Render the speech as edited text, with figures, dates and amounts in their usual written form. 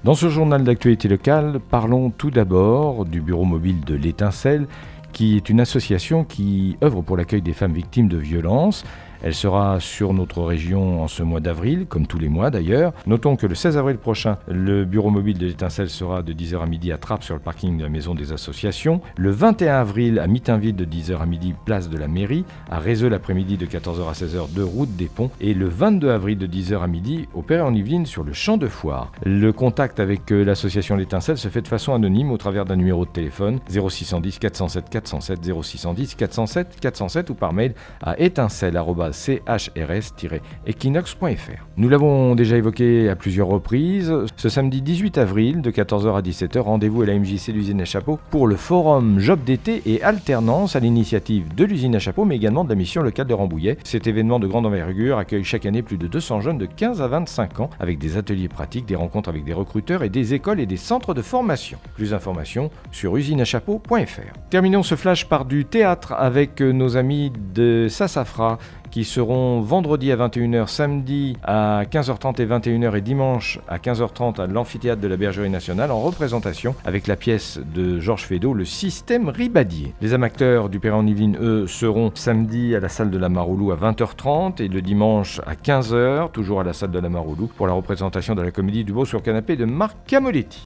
Dans ce journal d'actualité locale, parlons tout d'abord du bureau mobile de l'Étincelle, qui est une association qui œuvre pour l'accueil des femmes victimes de violences. Elle sera sur notre région en ce mois d'avril, comme tous les mois d'ailleurs. Notons que le 16 avril prochain, le bureau mobile de l'Étincelle sera de 10h à midi à Trappes sur le parking de la Maison des Associations. Le 21 avril à Mitainville de 10h à midi, place de la Mairie. À Rézeux l'après-midi de 14h à 16h, de route des Ponts. Et le 22 avril de 10h à midi au Perret-en-Yvelines sur le Champ de Foire. Le contact avec l'association L'Étincelle se fait de façon anonyme au travers d'un numéro de téléphone 0610 407 407 0610 407 407 ou par mail à étincelle@chrs-equinox.fr. Nous l'avons déjà évoqué à plusieurs reprises. Ce samedi 18 avril de 14h à 17h, rendez-vous à la MJC de l'usine à Chapeau pour le forum Job d'été et alternance à l'initiative de l'usine à Chapeau, mais également de la mission locale de Rambouillet. Cet événement de grande envergure accueille chaque année plus de 200 jeunes de 15 à 25 ans avec des ateliers pratiques, des rencontres avec des recruteurs et des écoles et des centres de formation. Plus d'informations sur usineachapeau.fr. Terminons ce flash par du théâtre avec nos amis de Sassafra qui seront vendredi à 21h, samedi à 15h30 et 21h et dimanche à 15h30 à l'amphithéâtre de la Bergerie Nationale en représentation avec la pièce de Georges Feydeau, Le Système Ribadier. Les amateurs du Perret-en-Yvelines, eux, seront samedi à la salle de la Maroulou à 20h30 et le dimanche à 15h, toujours à la salle de la Maroulou, pour la représentation de la comédie du Beau sur canapé de Marc Camoletti.